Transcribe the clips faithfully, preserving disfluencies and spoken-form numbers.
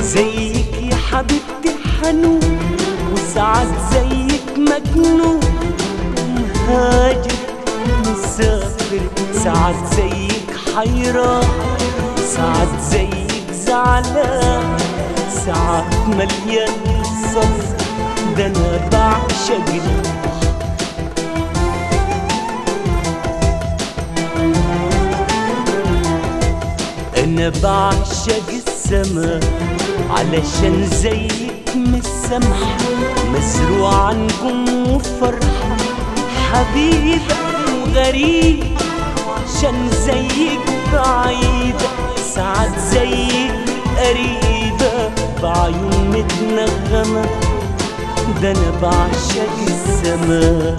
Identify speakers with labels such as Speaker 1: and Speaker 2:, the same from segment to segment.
Speaker 1: زيك يا حبيبتي حنون، وساعات زيك مجنون ومهاجر مسافر، ساعات زيك حيران، ساعات زيك زعلان، ساعات مليان صبر، ده انا بعشق البحر. انا بعشق السما علشان زيك مسامحة، مزروعة نجوم وفرحة، حبيبة وغريب عشان زيك بعيدة، ساعات زيك قريبة بعيون متنغمة، ده انا بعشق السما.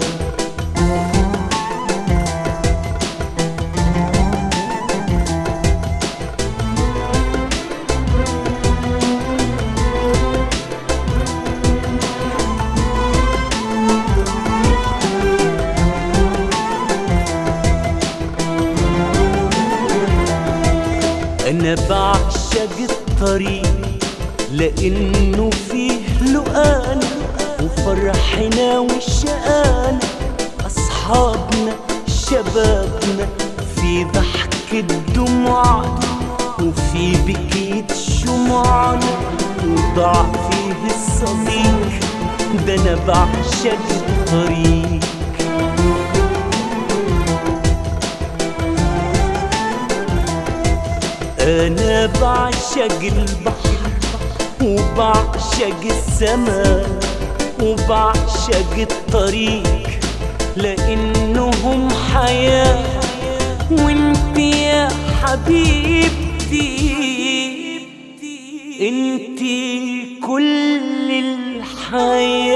Speaker 1: أنا بعشق الطريق لأنه فيه لقانا وفرحنا وشقانا، أصحابنا شبابنا، في ضحكة دموعنا وفي بكية شموعنا، وضاع فيه الصديق، ده أنا بعشق الطريق. أنا بعشق البحر وبعشق السما وبعشق الطريق، لأنهم حياة وانت يا حبيبتي، انت كل الحياة.